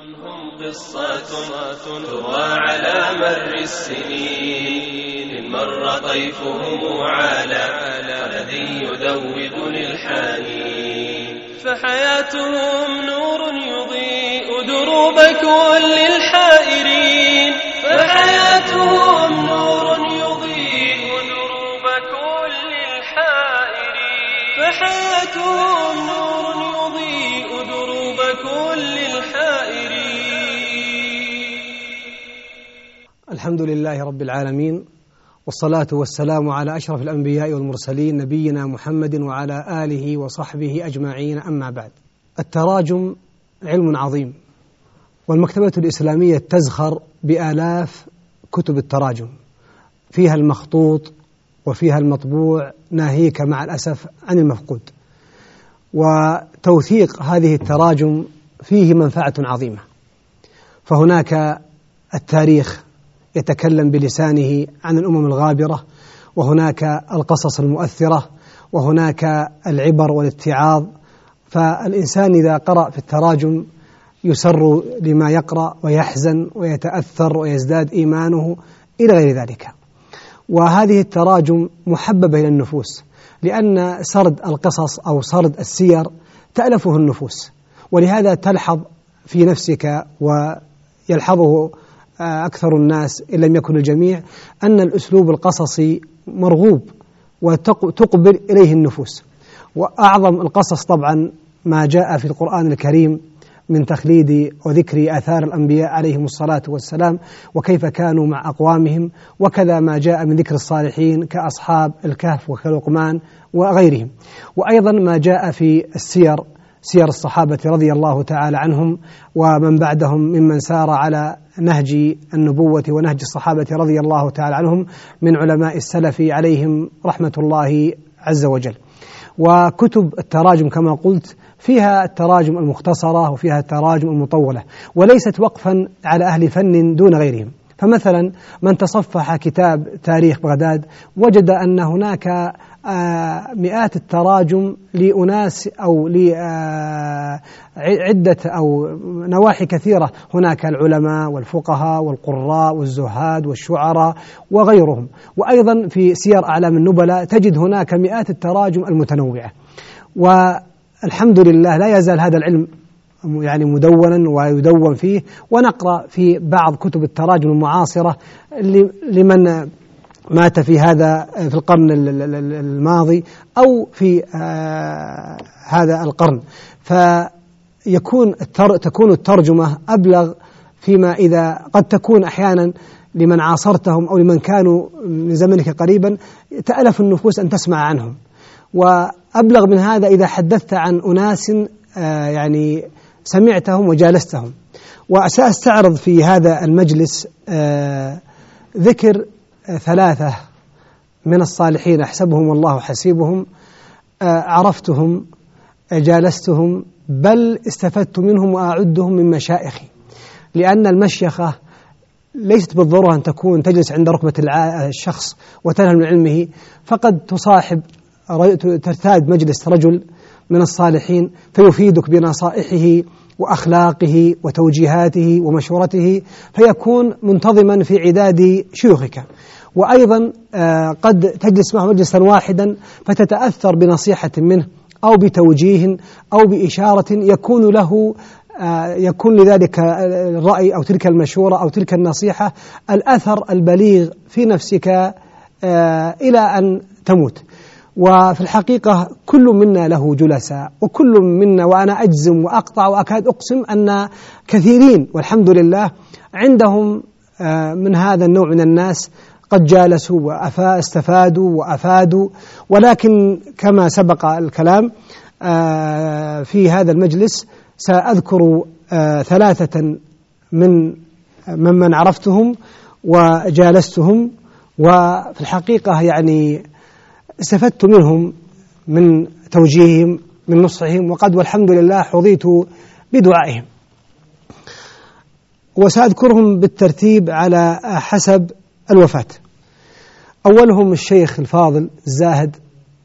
هم قصة تروى على مر السنين، مر طيفهم على الذي يذوبني الحنين. فحياتهم نور يضيء دروب كل الحائرين، فحياتهم نور يضيء دروب كل الحائرين، فحياتهم نور يضيء دروب كل الحائرين. الحمد لله رب العالمين، والصلاة والسلام على أشرف الأنبياء والمرسلين نبينا محمد وعلى آله وصحبه أجمعين، أما بعد. التراجم علم عظيم، والمكتبة الإسلامية تزخر بآلاف كتب التراجم، فيها المخطوط وفيها المطبوع، ناهيك مع الأسف عن المفقود. وتوثيق هذه التراجم فيه منفعة عظيمة، فهناك التاريخ يتكلم بلسانه عن الأمم الغابرة، وهناك القصص المؤثرة، وهناك العبر والاتعاظ. فالإنسان إذا قرأ في التراجم يسر لما يقرأ ويحزن ويتأثر ويزداد إيمانه إلى غير ذلك. وهذه التراجم محببة إلى النفوس، لأن سرد القصص أو سرد السير تألفه النفوس، ولهذا تلحظ في نفسك ويلحظه أكثر الناس إن لم يكن الجميع أن الأسلوب القصصي مرغوب وتقبل إليه النفوس. وأعظم القصص طبعا ما جاء في القرآن الكريم من تخليد وذكر آثار الأنبياء عليهم الصلاة والسلام وكيف كانوا مع أقوامهم، وكذا ما جاء من ذكر الصالحين كأصحاب الكهف وكلقمان وغيرهم. وأيضا ما جاء في السير، سير الصحابة رضي الله تعالى عنهم ومن بعدهم ممن سار على نهج النبوة ونهج الصحابة رضي الله تعالى عنهم من علماء السلف عليهم رحمة الله عز وجل. وكتب التراجم كما قلت فيها التراجم المختصرة وفيها التراجم المطولة، وليست وقفا على أهل فن دون غيرهم. فمثلا من تصفح كتاب تاريخ بغداد وجد أن هناك مئات التراجم لأناس أو لعدة أو نواحي كثيرة، هناك العلماء والفقهاء والقراء والزهاد والشعراء وغيرهم. وأيضا في سير أعلام النبلاء تجد هناك مئات التراجم المتنوعة. والحمد لله لا يزال هذا العلم يعني مدونا ويدون فيه، ونقرأ في بعض كتب التراجم المعاصرة لمن مات في القرن الماضي أو في هذا القرن، تكون الترجمة أبلغ فيما إذا قد تكون أحيانا لمن عاصرتهم أو لمن كانوا من زمنك قريبا تألف النفوس أن تسمع عنهم. وأبلغ من هذا إذا حدثت عن أناس يعني سمعتهم وجالستهم. وسأستعرض في هذا المجلس ذكر 3 من الصالحين أحسبهم والله حسيبهم، عرفتهم، جالستهم، بل استفدت منهم وأعدهم من مشايخي. لأن المشيخة ليست بالضرورة أن تكون تجلس عند ركبة الشخص وتنهل من علمه، فقد ترتاد مجلس رجل من الصالحين فيفيدك بنصائحه وأخلاقه وتوجيهاته ومشورته، فيكون منتظما في عداد شيوخك. وأيضا قد تجلس معه مجلسا واحدا فتتأثر بنصيحة منه أو بتوجيه أو بإشارة يكون لذلك الرأي أو تلك المشورة أو تلك النصيحة الأثر البليغ في نفسك إلى أن تموت. وفي الحقيقة كل منا له جلساء، وكل منا، وأنا أجزم وأقطع وأكاد أقسم أن كثيرين والحمد لله عندهم من هذا النوع من الناس قد جالسوا واستفادوا وأفادوا. ولكن كما سبق الكلام في هذا المجلس سأذكر 3 ممن عرفتهم وجالستهم، وفي الحقيقة يعني استفدت منهم من توجيههم من نصحهم، وقد والحمد لله حظيت بدعائهم. وسأذكرهم بالترتيب على حسب الوفاة. أولهم الشيخ الفاضل الزاهد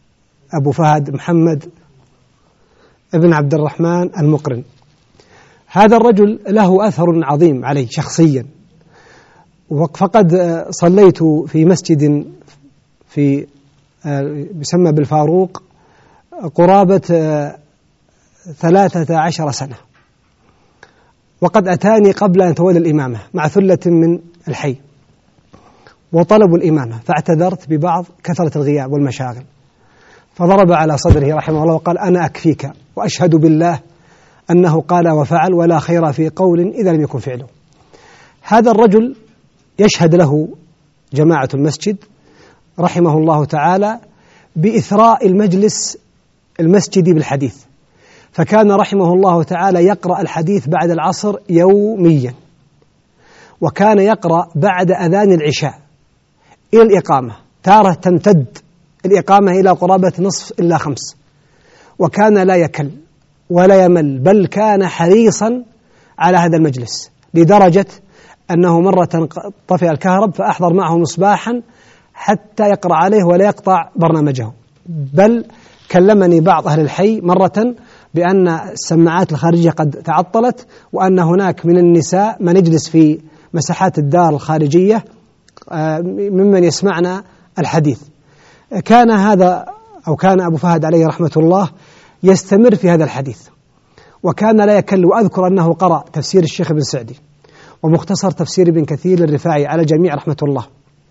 أبو فهد محمد ابن عبد الرحمن المقرن، هذا الرجل له أثر عظيم علي شخصيا، فقد صليت في مسجد في يسمى بالفاروق قرابة 13 سنة، وقد أتاني قبل أن أتولى الإمامة مع ثلة من الحي وطلبوا الإمامة، فاعتذرت ببعض كثرة الغياب والمشاغل، فضرب على صدره رحمه الله وقال: أنا أكفيك وأشهد بالله أنه قال وفعل ولا خير في قول إذا لم يكن فعله. هذا الرجل يشهد له جماعة المسجد رحمه الله تعالى بإثراء المجلس المسجدي بالحديث، فكان رحمه الله تعالى يقرأ الحديث بعد العصر يوميا، وكان يقرأ بعد أذان العشاء إلى الإقامة، تارة تمتد الإقامة إلى قرابة نصف إلا 5، وكان لا يكل ولا يمل، بل كان حريصا على هذا المجلس لدرجة أنه مرة طفئ الكهرب فأحضر معه مصباحا حتى يقرأ عليه ولا يقطع برنامجه، بل كلمني بعض أهل الحي مرة بأن السماعات الخارجية قد تعطلت، وأن هناك من النساء من يجلس في مساحات الدار الخارجية ممن يسمعنا الحديث. كان أبو فهد عليه رحمة الله يستمر في هذا الحديث، وكان لا يكل. وأذكر أنه قرأ تفسير الشيخ ابن سعدي ومختصر تفسير ابن كثير الرفاعي على الجميع رحمة الله،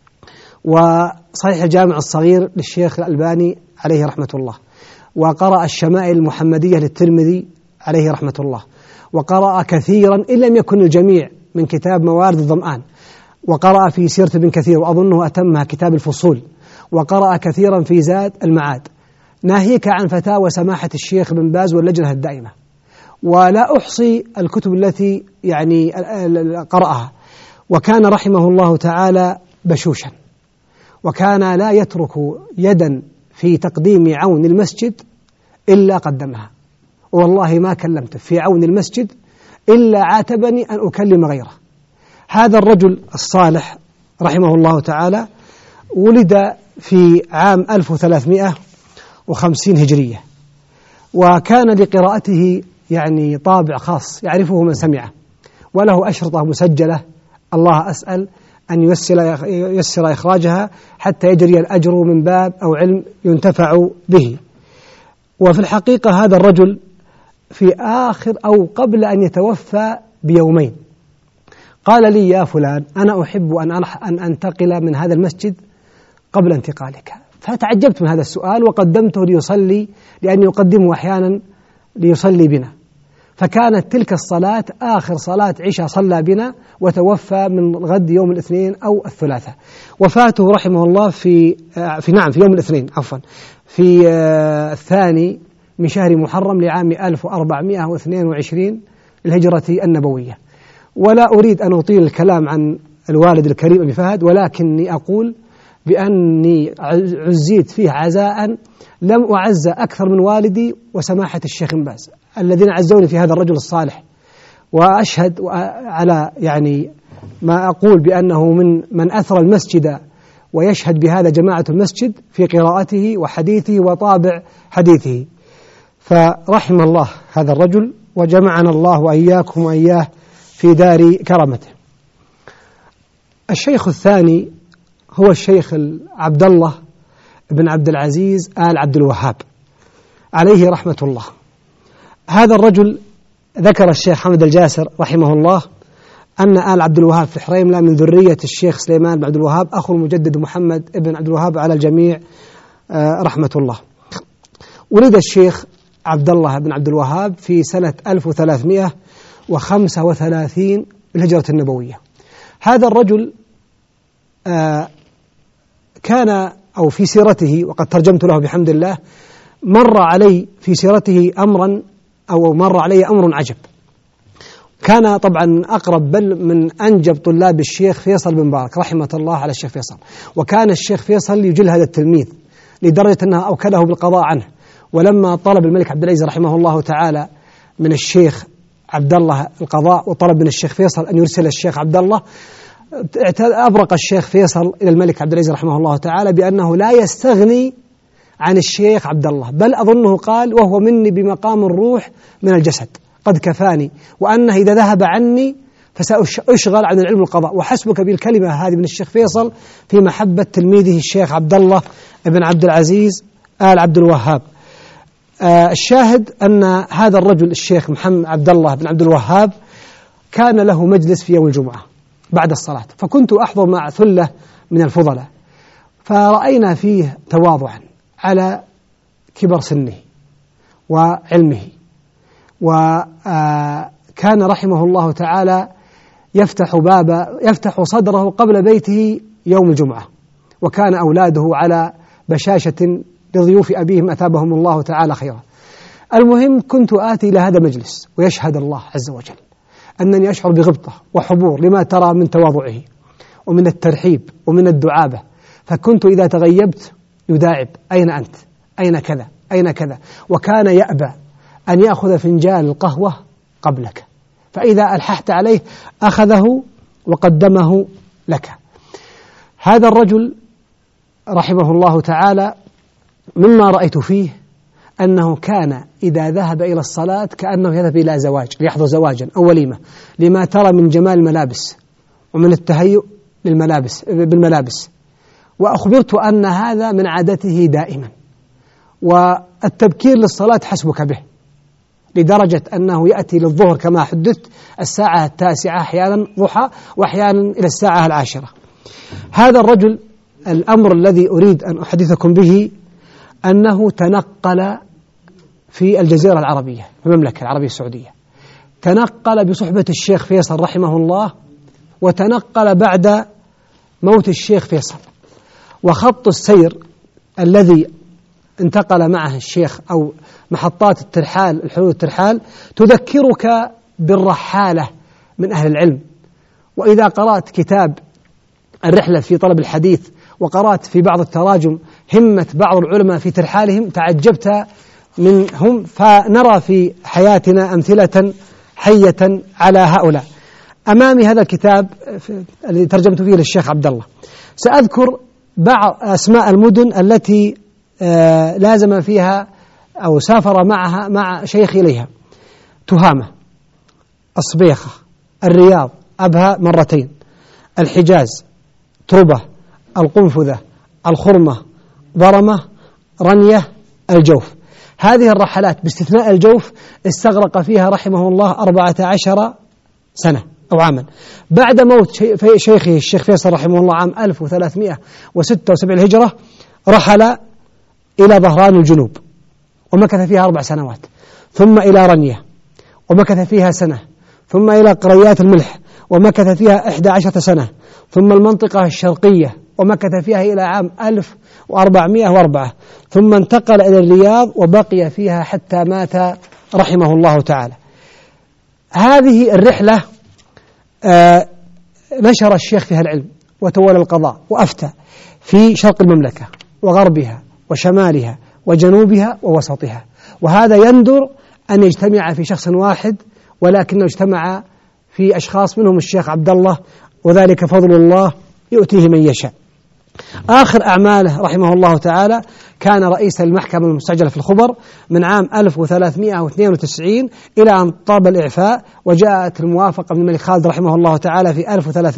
وصحيح الجامع الصغير للشيخ الألباني عليه رحمة الله، وقرأ الشمائل المحمدية للترمذي عليه رحمة الله، وقرأ كثيرا إن لم يكن الجميع من كتاب موارد الظمآن، وقرأ في سيرة ابن كثير وأظنه أتمها كتاب الفصول، وقرأ كثيرا في زاد المعاد، ناهيك عن فتاوى سماحة الشيخ بن باز واللجنة الدائمة، ولا أحصي الكتب التي يعني قرأها. وكان رحمه الله تعالى بشوشا، وكان لا يترك يدا في تقديم عون المسجد إلا قدمها، والله ما كلمته في عون المسجد إلا عاتبني أن أكلم غيره. هذا الرجل الصالح رحمه الله تعالى ولد في عام 1350 هجرية، وكان لقراءته يعني طابع خاص يعرفه من سمعه، وله أشرطة مسجلة، الله أسأل أن ييسر إخراجها حتى يجري الأجر من باب أو علم ينتفع به. وفي الحقيقة هذا الرجل في آخر أو قبل أن يتوفى بيومين قال لي: يا فلان، أنا أحب أن أنتقل من هذا المسجد قبل انتقالك. فتعجبت من هذا السؤال وقدمته ليصلي، لأن يقدمه أحيانا ليصلي بنا، فكانت تلك الصلاة آخر صلاة عشاء صلى بنا، وتوفى من غد يوم الاثنين أو الثلاثاء. وفاته رحمه الله في يوم الاثنين في 2 من شهر محرم لعام 1422 الهجرة النبوية. ولا أريد أن أطيل الكلام عن الوالد الكريم أبي فهد، ولكني أقول بأني عزيت فيه عزاء لم أعز أكثر من والدي وسماحة الشيخ بن باز الذين عزوني في هذا الرجل الصالح. وأشهد على يعني ما أقول بأنه من أثر المسجد، ويشهد بهذا جماعة المسجد في قراءته وحديثه وطابع حديثه. فرحم الله هذا الرجل، وجمعنا الله وإياكم وإياه في دار كرامته. الشيخ الثاني هو الشيخ عبد الله بن عبد العزيز آل عبد الوهاب عليه رحمة الله. هذا الرجل ذكر الشيخ حمد الجاسر رحمه الله أن آل عبد الوهاب في حريملة من ذرية الشيخ سليمان بن عبد الوهاب أخو المجدد محمد بن عبد الوهاب على الجميع رحمة الله. ولد الشيخ عبد الله بن عبد الوهاب في سنة 1335 الهجرة النبوية. هذا الرجل كان أو في سيرته، وقد ترجمت له بحمد الله، مر علي في سيرته مر علي أمر عجب. كان طبعا أقرب بل من أنجب طلاب الشيخ فيصل بن مبارك رحمة الله على الشيخ فيصل، وكان الشيخ فيصل يجل هذا التلميذ لدرجة أنها أوكله بالقضاء عنه. ولما طلب الملك عبد العزيز رحمه الله تعالى من الشيخ عبد الله القضاء، وطلب من الشيخ فيصل أن يرسل الشيخ عبد الله، أبرق الشيخ فيصل إلى الملك عبد العزيز رحمه الله تعالى بأنه لا يستغني عن الشيخ عبد الله، بل أظنه قال: وهو مني بمقام الروح من الجسد، قد كفاني، وأنه إذا ذهب عني فسأشغل عن العلم والقضاء. وحسبك بالكلمة هذه من الشيخ فيصل في محبة تلميذه الشيخ عبد الله بن عبد العزيز آل عبد الوهاب. الشاهد أن هذا الرجل الشيخ محمد عبد الله بن عبد الوهاب كان له مجلس في يوم الجمعة بعد الصلاة، فكنت أحضر مع ثلة من الفضلاء، فرأينا فيه تواضعا على كبر سنه وعلمه، وكان رحمه الله تعالى يفتح صدره قبل بيته يوم الجمعة، وكان أولاده على بشاشة لضيوف أبيهم أثابهم الله تعالى خيرا. المهم كنت آتي إلى هذا المجلس، ويشهد الله عز وجل أنني أشعر بغبطة وحبور لما ترى من تواضعه ومن الترحيب ومن الدعابة، فكنت إذا تغيبت يداعب: أين أنت؟ أين كذا؟ أين كذا؟ وكان يأبى أن يأخذ فنجان القهوة قبلك، فإذا ألححت عليه أخذه وقدمه لك. هذا الرجل رحمه الله تعالى مما رأيت فيه أنه كان إذا ذهب إلى الصلاة كأنه يذهب إلى زواج ليحضر زواجا أو وليمة، لما ترى من جمال الملابس ومن التهيؤ بالملابس. وأخبرت أن هذا من عادته دائما، والتبكير للصلاة حسبك به، لدرجة أنه يأتي للظهر كما حدثت الساعة 9 أحيانا ضحى، وأحيانا إلى الساعة 10. هذا الرجل الأمر الذي أريد أن أحدثكم به أنه تنقل في الجزيرة العربية في المملكة العربية السعودية، تنقل بصحبة الشيخ فيصل رحمه الله، وتنقل بعد موت الشيخ فيصل. وخط السير الذي انتقل معه الشيخ أو محطات الترحال، الحلول الترحال، تذكرك بالرحالة من أهل العلم. وإذا قرأت كتاب الرحلة في طلب الحديث وقرأت في بعض التراجم همة بعض العلماء في ترحالهم تعجبت منهم، فنرى في حياتنا أمثلة حية على هؤلاء. أمامي هذا الكتاب الذي ترجمت فيه للشيخ عبد الله، سأذكر بعض أسماء المدن التي لازم فيها أو سافر معها مع شيخ إليها: تهامة، الصبيخة، الرياض، أبها مرتين، الحجاز، تربة، القنفذة، الخرمة، ضرمة، رنية، الجوف. هذه الرحلات باستثناء الجوف استغرق فيها رحمه الله 14 سنة أو عاما. بعد موت شيخه الشيخ فيصل رحمه الله عام 1376 الهجرة رحل إلى ظهران الجنوب ومكث فيها 4 سنوات، ثم إلى رنية ومكث فيها سنة، ثم إلى قريات الملح ومكث فيها 11 سنة، ثم المنطقة الشرقية ومكث فيها إلى عام 1404، ثم انتقل إلى الرياض وبقي فيها حتى مات رحمه الله تعالى. هذه الرحلة نشر الشيخ فيها العلم وتولى القضاء وأفتى في شرق المملكة وغربها وشمالها وجنوبها ووسطها، وهذا يندر أن يجتمع في شخص واحد، ولكنه اجتمع في أشخاص منهم الشيخ عبد الله، وذلك فضل الله يؤتيه من يشاء. آخر أعماله رحمه الله تعالى كان رئيس المحكمة المستعجلة في الخبر من عام 1392 إلى أن طاب الإعفاء، وجاءت الموافقة من الملك خالد رحمه الله تعالى في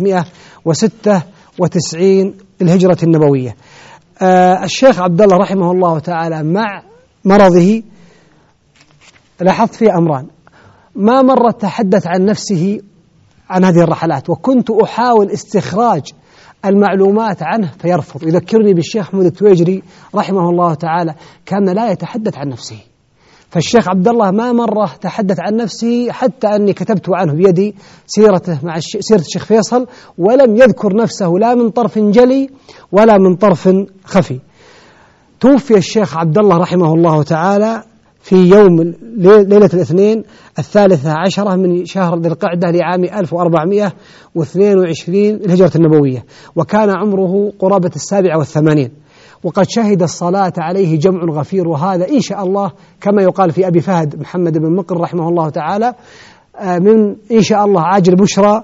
1396 الهجرة النبوية. الشيخ عبد الله رحمه الله تعالى مع مرضه لاحظت فيه أمران: ما مرة تحدث عن نفسه عن هذه الرحلات، وكنت أحاول استخراج المعلومات عنه فيرفض. يذكرني بالشيخ محمود التويجري رحمه الله تعالى، كان لا يتحدث عن نفسه. فالشيخ عبد الله ما مرة تحدث عن نفسه، حتى أني كتبت عنه بيدي سيرته مع سيرة الشيخ فيصل، ولم يذكر نفسه لا من طرف جلي ولا من طرف خفي. توفي الشيخ عبد الله رحمه الله تعالى في يوم ليلة الاثنين 13 من شهر ذي القعدة لعام 1422 الهجرة النبوية، وكان عمره قرابة 87، وقد شهد الصلاة عليه جمع غفير. وهذا إن شاء الله كما يقال في أبي فهد محمد بن مقر رحمه الله تعالى من إن شاء الله عاجل بشرى،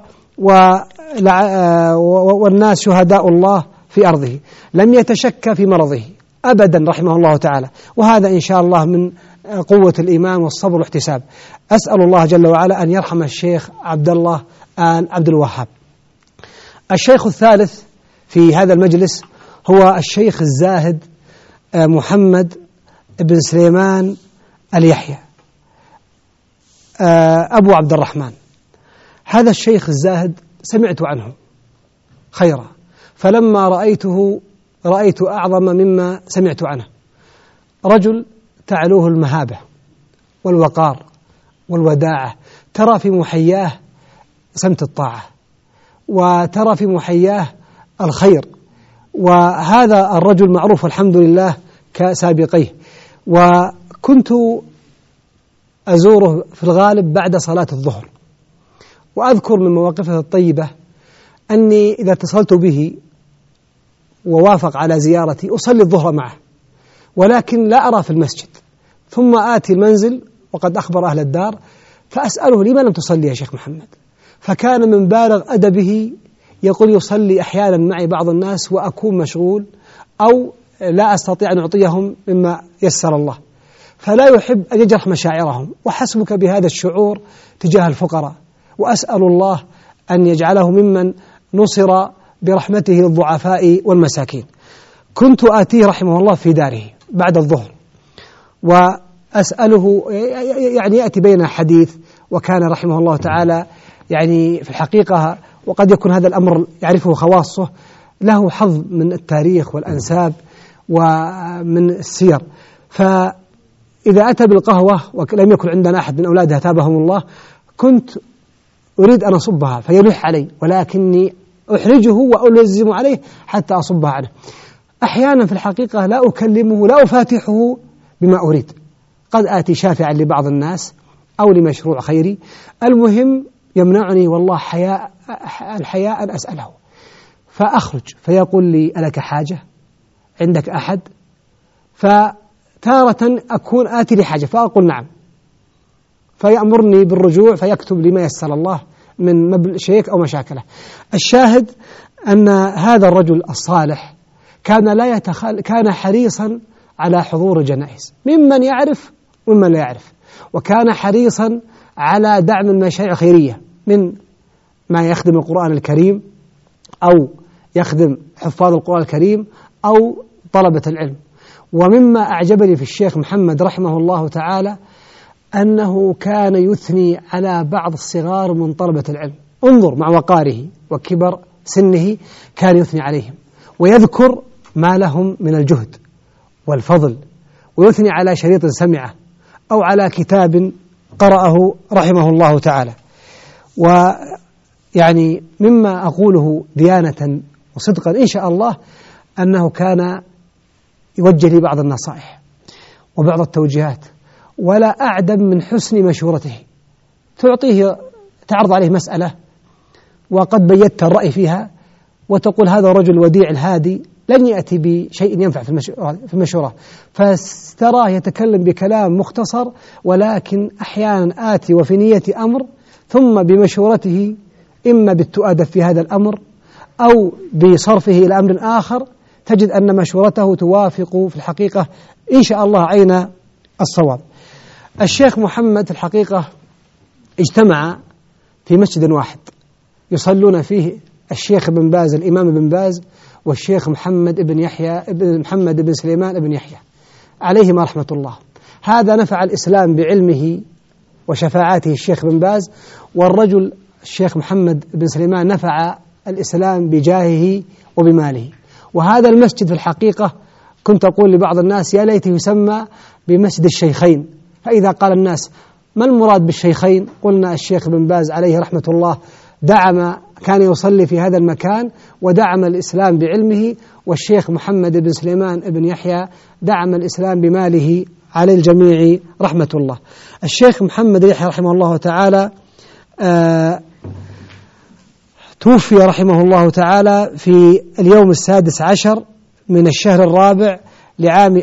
والناس شهداء الله في أرضه. لم يتشكى في مرضه أبدا رحمه الله تعالى، وهذا إن شاء الله من قوة الإيمان والصبر والاحتساب. أسأل الله جل وعلا أن يرحم الشيخ عبد الله آل عبد الوهاب. الشيخ الثالث في هذا المجلس هو الشيخ الزاهد محمد بن سليمان اليحيى أبو عبد الرحمن. هذا الشيخ الزاهد سمعت عنه خيرا، فلما رأيته رأيت أعظم مما سمعت عنه. رجل تعلوه المهابة والوقار والوداعة، ترى في محياه سمت الطاعة، وترى في محياه الخير، وهذا الرجل معروف الحمد لله كسابقيه. وكنت أزوره في الغالب بعد صلاة الظهر، وأذكر من مواقفه الطيبة أني إذا اتصلت به ووافق على زيارتي أصلي الظهر معه، ولكن لا أرى في المسجد، ثم آتي المنزل وقد أخبر أهل الدار فأسأله لما لم تصلي يا شيخ محمد؟ فكان من بالغ أدبه يقول يصلي أحيانا معي بعض الناس وأكون مشغول أو لا أستطيع أن أعطيهم مما يسر الله، فلا يحب أن يجرح مشاعرهم، وحسبك بهذا الشعور تجاه الفقراء، وأسأل الله أن يجعله ممن نصر برحمته للضعفاء والمساكين. كنت آتيه رحمه الله في داره بعد الظهر وأسأله، يعني يأتي بين حديث، وكان رحمه الله تعالى يعني في الحقيقة، وقد يكون هذا الأمر يعرفه خواصه، له حظ من التاريخ والأنساب ومن السير، فإذا أتى بالقهوة ولم يكن عندنا أحد من أولاده تابهم الله كنت أريد أن أصبها فيلح علي، ولكني أحرجه وألزم عليه حتى أصبها عنه. أحيانا في الحقيقة لا أكلمه لا أفاتحه بما أريد، قد آتي شافعا لبعض الناس أو لمشروع خيري، المهم يمنعني والله الحياء أن أسأله، فأخرج فيقول لي ألك حاجة؟ عندك أحد؟ فتارة أكون آتي لحاجة فأقول نعم، فيأمرني بالرجوع فيكتب لي ما يسر الله من شيك أو مشاكله. الشاهد أن هذا الرجل الصالح كان حريصا على حضور الجنائز ممن يعرف وممن لا يعرف، وكان حريصا على دعم المشاريع الخيرية من ما يخدم القرآن الكريم أو يخدم حفاظ القرآن الكريم أو طلبة العلم. ومما أعجبني في الشيخ محمد رحمه الله تعالى أنه كان يثني على بعض الصغار من طلبة العلم، انظر مع وقاره وكبر سنه كان يثني عليهم ويذكر ما لهم من الجهد والفضل، ويثني على شريط سمعه أو على كتاب قرأه رحمه الله تعالى. ويعني مما أقوله ديانة وصدقا إن شاء الله أنه كان يوجه لي بعض النصائح وبعض التوجيهات، ولا أعدم من حسن مشورته. تعرض عليه مسألة وقد بيت الرأي فيها وتقول هذا الرجل الوديع الهادي لن يأتي بشيء ينفع في المشورة، فاستراه يتكلم بكلام مختصر، ولكن أحيانا آتي وفي نية أمر ثم بمشورته إما بالتؤدب في هذا الأمر أو بصرفه إلى أمر آخر تجد أن مشورته توافق في الحقيقة إن شاء الله عين الصواب. الشيخ محمد في الحقيقة اجتمع في مسجد واحد يصلون فيه الشيخ بن باز الإمام بن باز والشيخ محمد بن سليمان بن يحيى عليهما رحمة الله. هذا نفع الإسلام بعلمه وشفاعاته الشيخ بن باز، والرجل الشيخ محمد بن سليمان نفع الإسلام بجاهه وبماله. وهذا المسجد في الحقيقة كنت أقول لبعض الناس يا ليته يسمى بمسجد الشيخين، فإذا قال الناس ما المراد بالشيخين قلنا الشيخ بن باز عليه رحمة الله كان يصلي في هذا المكان ودعم الإسلام بعلمه، والشيخ محمد بن سليمان بن يحيى دعم الإسلام بماله على الجميع رحمة الله. الشيخ محمد يحيى رحمه الله تعالى توفي رحمه الله تعالى في اليوم 16 من الشهر الرابع لعام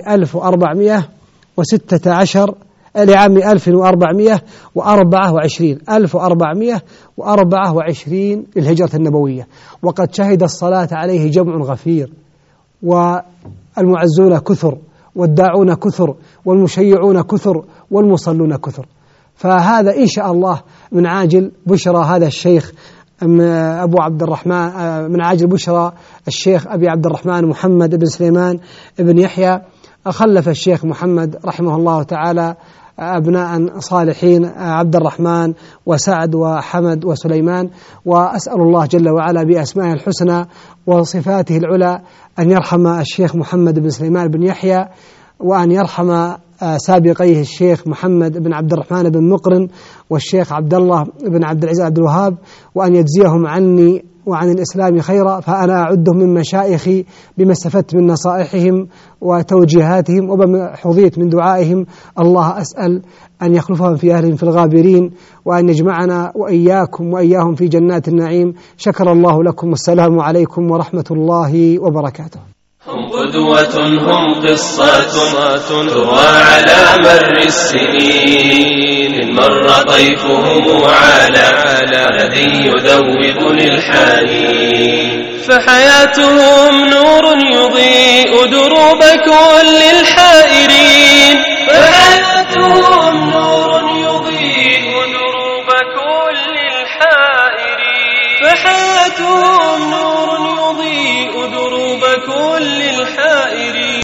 1424 للهجرة النبوية، وقد شهد الصلاة عليه جمع غفير والمعزون كثر والداعون كثر والمشيعون كثر والمصلون كثر. فهذا إن شاء الله من عاجل بشرى هذا الشيخ أبو عبد الرحمن، من عاجل بشرى الشيخ أبي عبد الرحمن محمد بن سليمان بن يحيى. خلف الشيخ محمد رحمه الله تعالى أبناء صالحين، عبد الرحمن وسعد وحمد وسليمان، وأسأل الله جل وعلا بأسمائه الحسنى وصفاته العلى أن يرحم الشيخ محمد بن سليمان بن يحيى، وأن يرحم سابقيه الشيخ محمد بن عبد الرحمن بن مقرن والشيخ عبد الله بن عبد العزيز عبد الوهاب، وأن يجزيهم عني وعن الإسلام خيرا، فأنا أعدهم من مشايخي بما استفدت من نصائحهم وتوجيهاتهم وبما حظيت من دعائهم. الله أسأل أن يخلفهم في أهلهم في الغابرين، وأن يجمعنا وإياكم وإياهم في جنات النعيم. شكر الله لكم، والسلام عليكم ورحمة الله وبركاته. هم قدوة، هم قصة تروى على مر السنين، مر طيفهم على الذي يذوب للحنين. فحياتهم نور يضيء دروب كل الحائرين، فحياتهم نور يضيء دروب كل الحائرين، فحياتهم نور يضيء دروب كل الحائرين.